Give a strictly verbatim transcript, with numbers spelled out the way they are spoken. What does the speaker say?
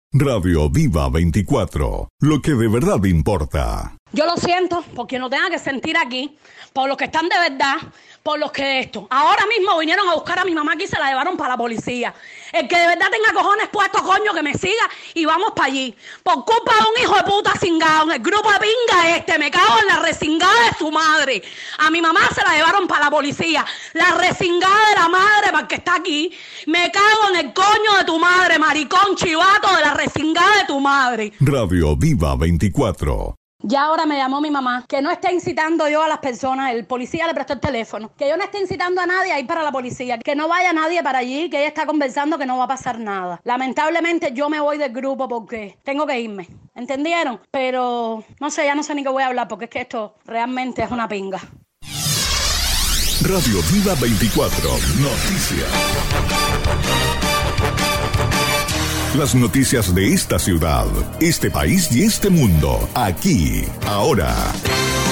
Radio Viva veinticuatro, lo que de verdad importa. Yo lo siento por quien lo tenga que sentir aquí, por los que están de verdad, por los que esto. Ahora mismo vinieron a buscar a mi mamá aquí y se la llevaron para la policía. El que de verdad tenga cojones puestos, coño, que me siga y vamos para allí. Por culpa de un hijo de puta cingado, el grupo de pinga este, me cago en la resingada de su madre. A mi mamá se la llevaron para la policía. La resingada de la madre, para el que está aquí. Me cago en el coño de tu madre, maricón chivato de la resingada de tu madre. Radio Viva veinticuatro. Ya ahora me llamó mi mamá, que no esté incitando yo a las personas, el policía le prestó el teléfono, que yo no esté incitando a nadie a ir para la policía, que no vaya nadie para allí, que ella está conversando que no va a pasar nada. Lamentablemente yo me voy del grupo porque tengo que irme, ¿entendieron? Pero no sé, ya no sé ni qué voy a hablar porque es que esto realmente es una pinga. Radio Viva veinticuatro, noticias. Las noticias de esta ciudad, este país y este mundo, aquí, ahora.